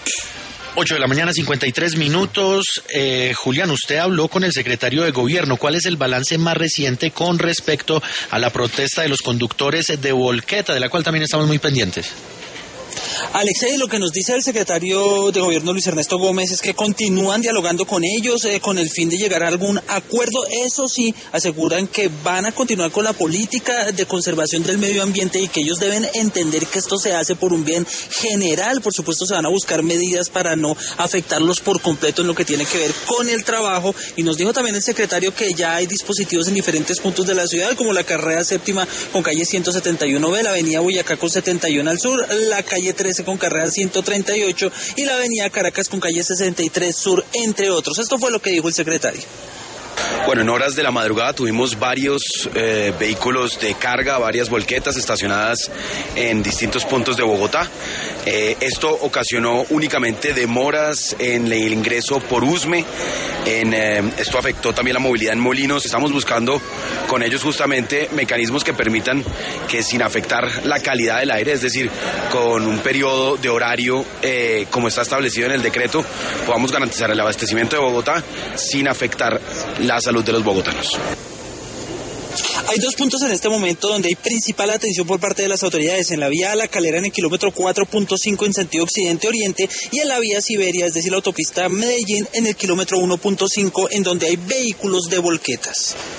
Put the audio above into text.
8 de la mañana, 53 minutos. Julián, usted habló con el secretario de Gobierno. ¿Cuál es el balance más reciente con respecto a la protesta de los conductores de Volqueta, de la cual también estamos muy pendientes? Alexei, lo que nos dice el secretario de Gobierno Luis Ernesto Gómez es que continúan dialogando con ellos con el fin de llegar a algún acuerdo. Eso sí, aseguran que van a continuar con la política de conservación del medio ambiente y que ellos deben entender que esto se hace por un bien general. Por supuesto, se van a buscar medidas para no afectarlos por completo en lo que tiene que ver con el trabajo. Y nos dijo también el secretario que ya hay dispositivos en diferentes puntos de la ciudad, como la carrera séptima con calle 171B, la avenida Boyacá con 71 al sur, la calle 13 con carrera 138 y la avenida Caracas con calle 63 sur, entre otros. Esto fue lo que dijo el secretario. Bueno, en horas de la madrugada tuvimos varios vehículos de carga, varias volquetas estacionadas en distintos puntos de Bogotá. Esto ocasionó únicamente demoras en el ingreso por Usme. Esto afectó también la movilidad en Molinos. Estamos buscando con ellos justamente mecanismos que permitan que sin afectar la calidad del aire, es decir, con un periodo de horario como está establecido en el decreto, podamos garantizar el abastecimiento de Bogotá sin afectar la salud de los bogotanos. Hay dos puntos en este momento donde hay principal atención por parte de las autoridades: en la vía La Calera en el kilómetro 4.5 en sentido occidente-oriente y en la vía Siberia, es decir, la autopista Medellín en el kilómetro 1.5, en donde hay vehículos de volquetas.